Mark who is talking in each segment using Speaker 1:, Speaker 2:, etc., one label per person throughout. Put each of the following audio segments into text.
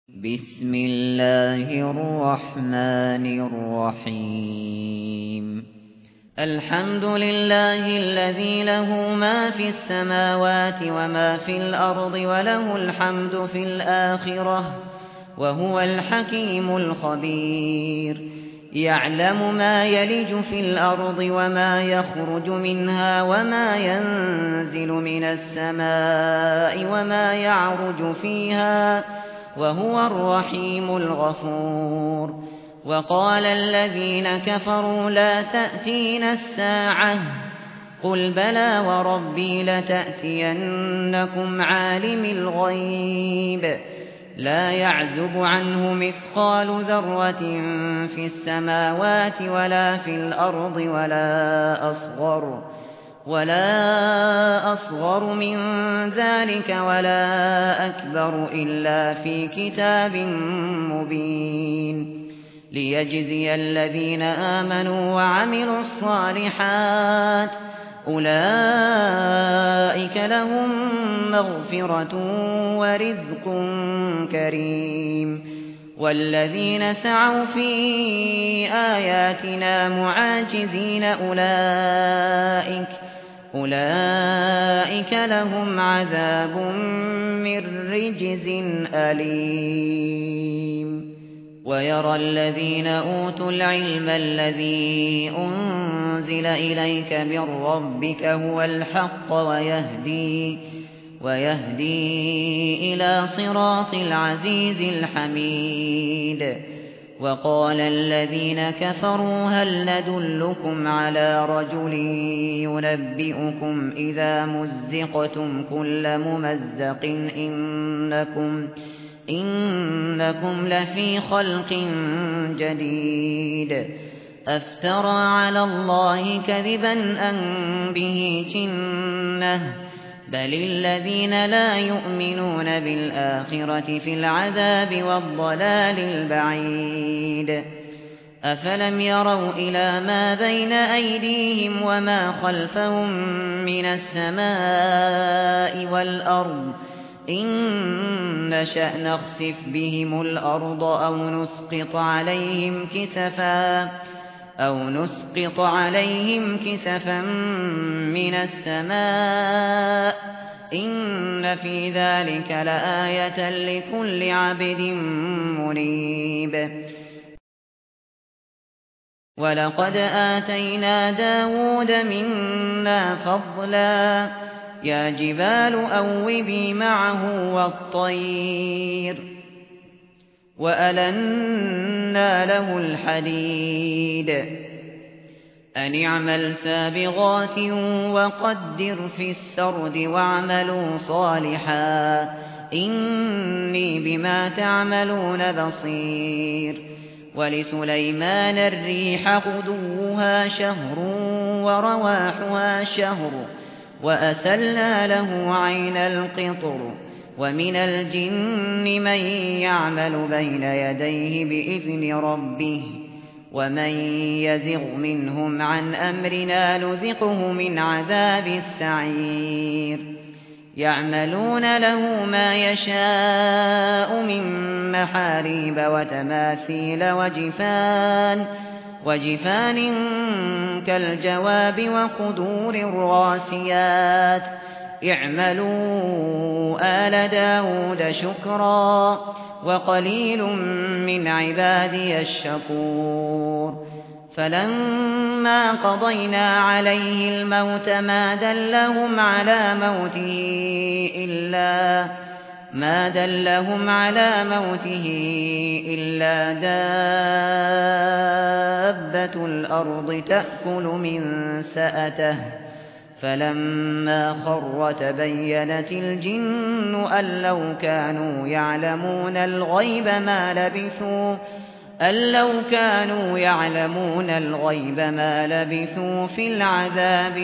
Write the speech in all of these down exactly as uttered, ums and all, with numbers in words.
Speaker 1: بسم الله الرحمن الرحيم الحمد لله الذي له ما في السماوات وما في الأرض وله الحمد في الآخرة وهو الحكيم الخبير يعلم ما يلج في الأرض وما يخرج منها وما ينزل من السماء وما يعرج فيها وهو الرحيم الغفور وقال الذين كفروا لا تأتينا الساعة قل بلى وربي لتأتينكم عالم الغيب لا يعزب عنه مثقال ذرة في السماوات ولا في الأرض ولا أصغر ولا أصغر من ذلك ولا أكبر إلا في كتاب مبين ليجزي الذين آمنوا وعملوا الصالحات أولئك لهم مغفرة ورزق كريم والذين سعوا في آياتنا معاجزين أولئك أولئك لهم عذاب من رجز أليم ويرى الذين أوتوا العلم الذي أنزل إليك من ربك هو الحق ويهدي ويهدي إلى صراط العزيز الحميد وقال الذين كفروا هل ندلكم على رجل ينبئكم إذا مزقتم كل ممزق إنكم إنكم لفي خلق جديد أفترى على الله كذبا أم به جنة بل الذين لا يؤمنون بالآخرة في العذاب والضلال البعيد أفلم يروا إلى ما بين أيديهم وما خلفهم من السماء والأرض إن نشأ نخسف بهم الأرض أو نسقط عليهم كسفا أو نسقط عليهم كسفا من السماء إن في ذلك لآية لكل عبد منيب ولقد آتينا داود منا فضلا يا جبال أوبي معه والطير وألنا له الحديد أن اعمل سابغات وقدر في السرد واعملوا صالحا إني بما تعملون بصير ولسليمان الريح غدوها شهر ورواحها شهر وأسلنا له عين القطر ومن الجن من يعمل بين يديه بإذن ربه ومن يزغ منهم عن أمرنا نذقه من عذاب السعير يعملون له ما يشاء من محاريب وتماثيل وجفان وجفان كالجواب وقدور الراسيات اعملوا آل داود شكرا وقليل من عبادي الشكور فلما قضينا عليه الموت ما دلهم على موته إلا ما دلهم على موته إلا دابة الأرض تأكل من سأته فلما خر تبينت الجن أن لو كانوا يعلمون الغيب ما لبثوا أن لو كانوا يعلمون الغيب ما لبثوا في العذاب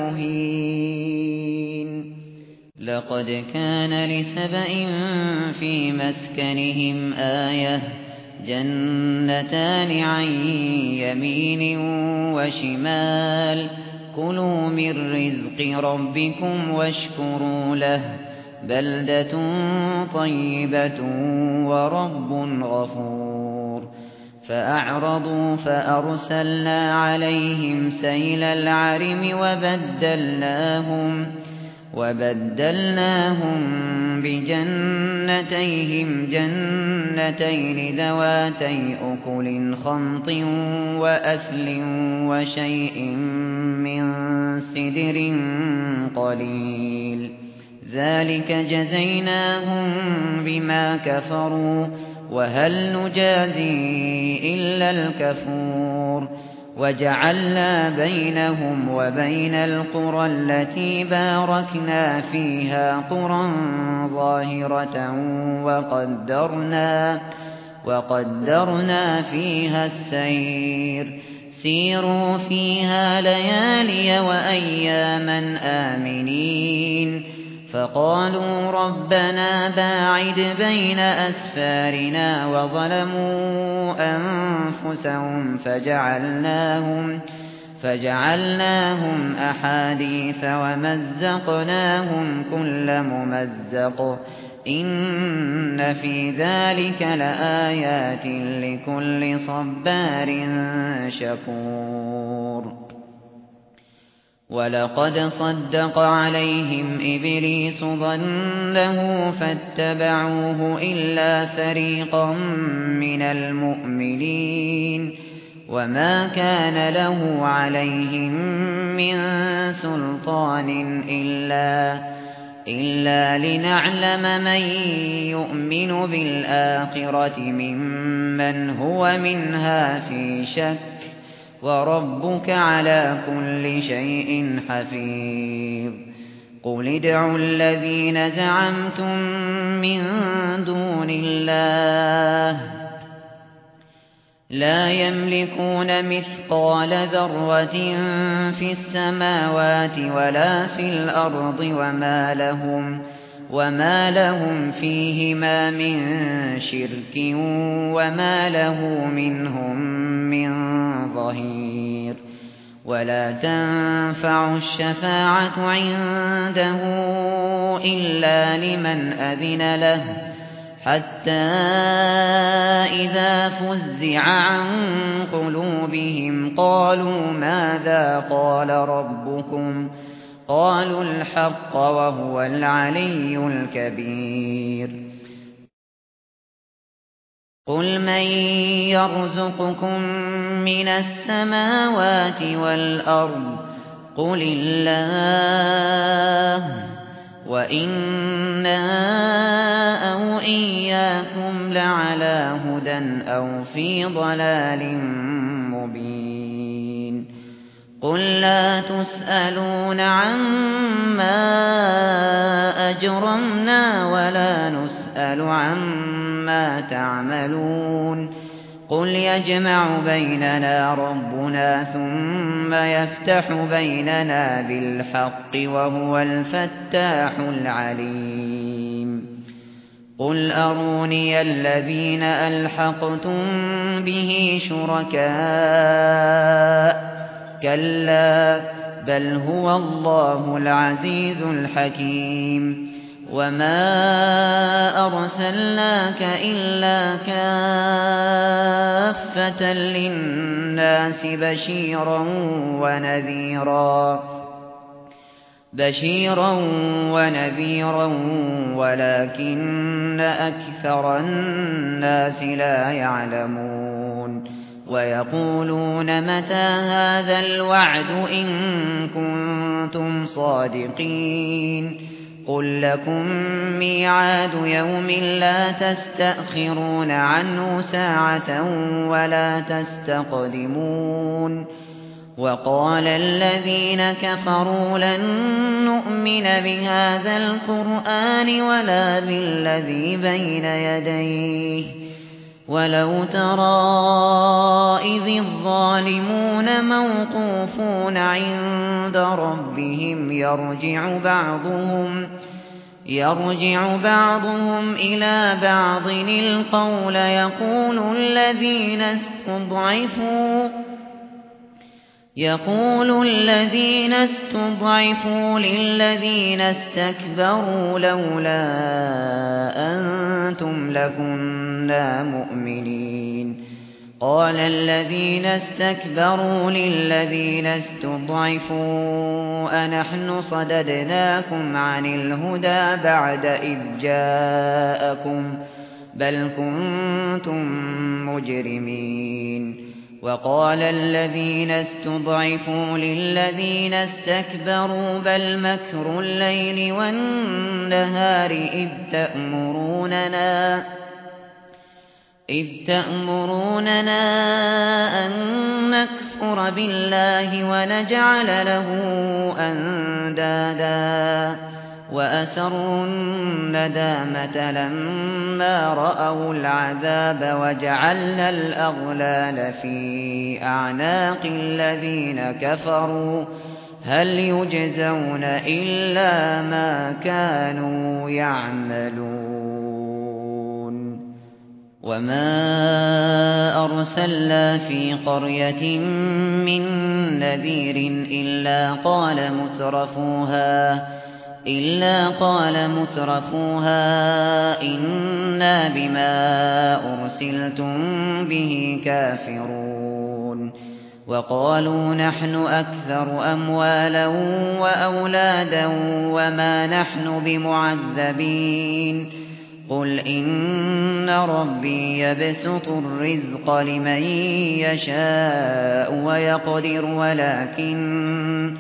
Speaker 1: المهين لقد كان لسبإ في مسكنهم آية جنتان عن يمين وشمال كلوا من رزق ربكم واشكروا له بلدة طيبة ورب غفور فأعرضوا فأرسلنا عليهم سيل العرم وبدلناهم وبدلناهم بجنتيهم جنتين ذواتي أكل خمط وأثل وشيء من سدر قليل ذلك جزيناهم بما كفروا وهل نجازي إلا الكفور وجعلنا بينهم وبين القرى التي باركنا فيها قرى ظاهرة وقدرنا وقدرنا فيها السير سيروا فيها ليالي وأياما آمنين فقالوا ربنا باعد بين أسفارنا وظلموا أنفسهم فجعلناهم فجعلناهم أحاديث ومزقناهم كل ممزق إن في ذلك لآيات لكل صبار شكور ولقد صدق عليهم إبليس ظنه فاتبعوه إلا فريقا من المؤمنين وما كان له عليهم من سلطان إلا إلا لنعلم من يؤمن بالآخرة ممن هو منها في شك وربك على كل شيء حفيظ قل ادعوا الذين زعمتم من دون الله لا يملكون مثقال ذرة في السماوات ولا في الأرض وما لهم وما لهم فيهما من شرك وما له منهم من ظهير ولا تنفع الشفاعة عنده إلا لمن أذن له حتى إذا فزع عن قلوبهم قالوا ماذا قال ربكم قالوا الحق وهو العلي الكبير قل من يرزقكم من السماوات والأرض قل الله وإنا أو إياكم لعلى هدى أو في ضلال مبين قل لا تسألون عما أجرمنا ولا نسأل عما تعملون قل يجمع بيننا ربنا ثم يفتح بيننا بالحق وهو الفتاح العليم قل أروني الذين ألحقتم به شركاء كلا بل هو الله العزيز الحكيم وما أرسلناك إلا كافة للناس بشيرا ونذيرا بشيرا ونذيرا ولكن أكثر الناس لا يعلمون ويقولون متى هذا الوعد إن كنتم صادقين قل لكم ميعاد يوم لا تستأخرون عنه ساعة ولا تستقدمون وقال الذين كفروا لن نؤمن بهذا القرآن ولا بالذي بين يديه ولو ترى إذ الظالمون موقوفون عند ربهم يرجع بعضهم يرجع بعضهم إلى بعض القول يقول الذين استضعفوا يقول الذين استضعفوا للذين استكبروا لولا أنتم لكنا مؤمنين قال الذين استكبروا للذين استضعفوا أنحن صددناكم عن الهدى بعد إذ جاءكم بل كنتم مجرمين وقال الذين استضعفوا للذين استكبروا بل مكر الليل والنهار إذ تأمروننا إذ تأمروننا أن نكفر بالله ونجعل له أندادا وأسروا الندامة لما رأوا العذاب وجعلنا الأغلال في أعناق الذين كفروا هل يجزون إلا ما كانوا يعملون وما أرسلنا في قرية من نذير إلا قال مترفوها إلا قال مترفوها إنا بما أرسلتم به كافرون وقالوا نحن أكثر أموالا وأولادا وما نحن بمعذبين قل إن ربي يبسط الرزق لمن يشاء ويقدر ولكن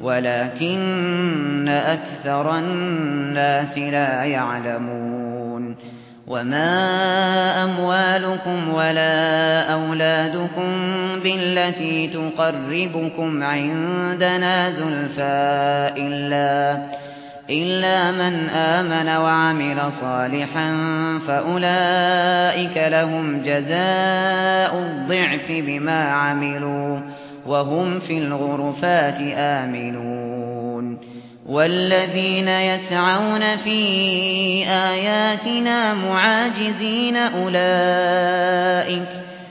Speaker 1: ولكن أكثر الناس لا يعلمون وما أموالكم ولا أولادكم بالتي تقربكم عندنا زلفى إلا إلا من آمن وعمل صالحا فأولئك لهم جزاء الضعف بما عملوا وهم في الغرفات آمنون والذين يسعون في آياتنا معاجزين أولئك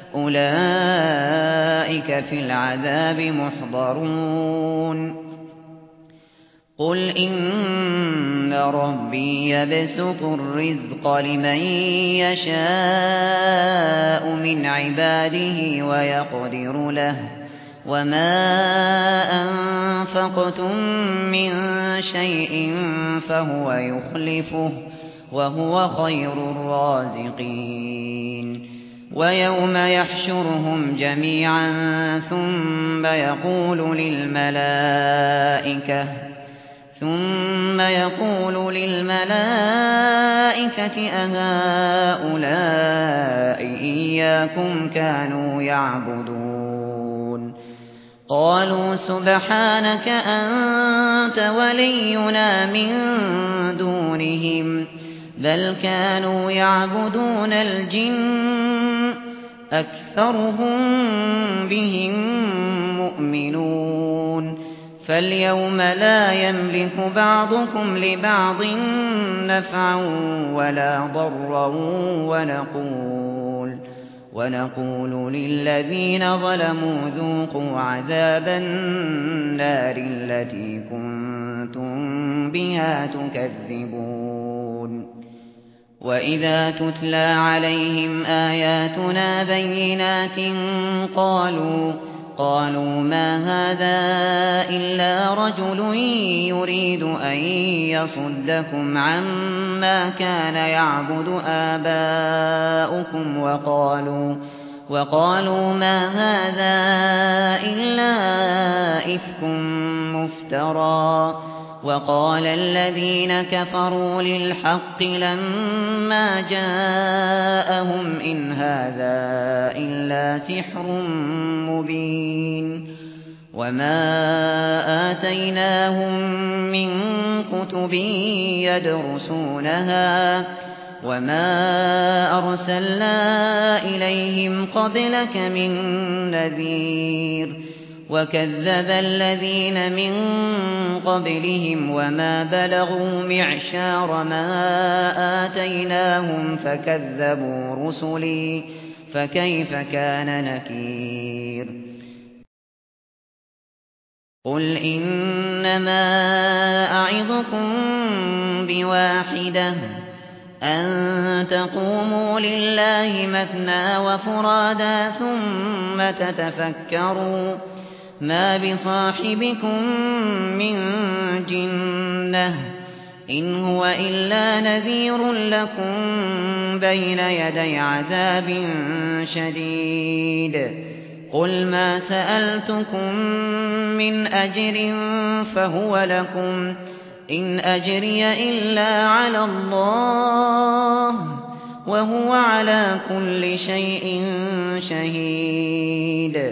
Speaker 1: أولئك في العذاب محضرون قل إن ربي يبسط الرزق لمن يشاء من عباده ويقدر له وما أنفقتم من شيء فهو يخلفه وهو خير الرازقين ويوم يحشرهم جميعا ثم يقول للملائكة ثم يقول للملائكة أهؤلاء إياكم كانوا يعبدون قالوا سبحانك أنت ولينا من دونهم بل كانوا يعبدون الجن أكثرهم بهم مؤمنون فاليوم لا يملك بعضكم لبعض نفعا ولا ضرا ونقول ونقول للذين ظلموا ذوقوا عذاب النار التي كنتم بها تكذبون وإذا تتلى عليهم آياتنا بينات قالوا قالوا ما هذا إلا رجل يريد أن يصدكم عما كان يعبد آباؤكم وقالوا وقالوا ما هذا إلا إفك مفترى وقال الذين كفروا للحق لما جاءهم إن هذا إلا سحر مبين وما آتيناهم من كتب يدرسونها وما أرسلنا إليهم قبلك من نذير وكذب الذين من قبلهم وما بلغوا معشار ما آتيناهم فكذبوا رسلي فكيف كان نكير قل إنما أعظكم بواحدة أن تقوموا لله مثنى وفرادا ثم تتفكروا ما بصاحبكم من جنة إن هو إلا نذير لكم بين يدي عذاب شديد قل ما سألتكم من أجر فهو لكم إن أجري إلا على الله وهو على كل شيء شهيد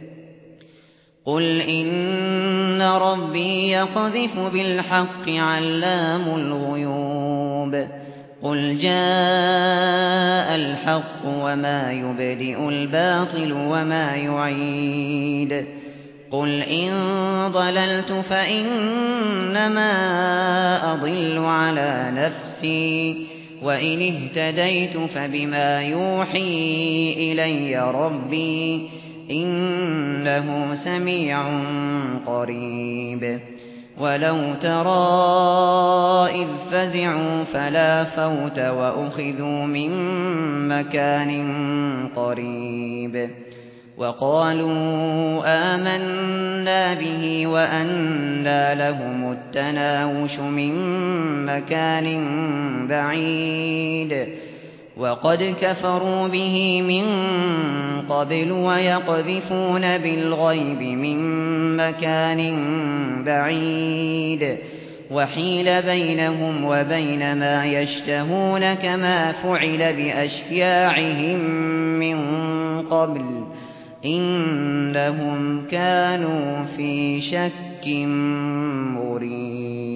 Speaker 1: قل إن ربي يقذف بالحق علام الغيوب قل جاء الحق وما يبدئ الباطل وما يعيد قل إن ضللت فإنما أضل على نفسي وإن اهتديت فبما يوحي إلي ربي إنه سميع قريب ولو ترى إذ فزعوا فلا فوت وأخذوا من مكان قريب وقالوا آمنا به وأنى لهم التناوش من مكان بعيد وقد كفروا به من قبل ويقذفون بالغيب من مكان بعيد وحيل بينهم وبين ما يشتهون كما فعل بأشياعهم من قبل إنهم كانوا في شك مريب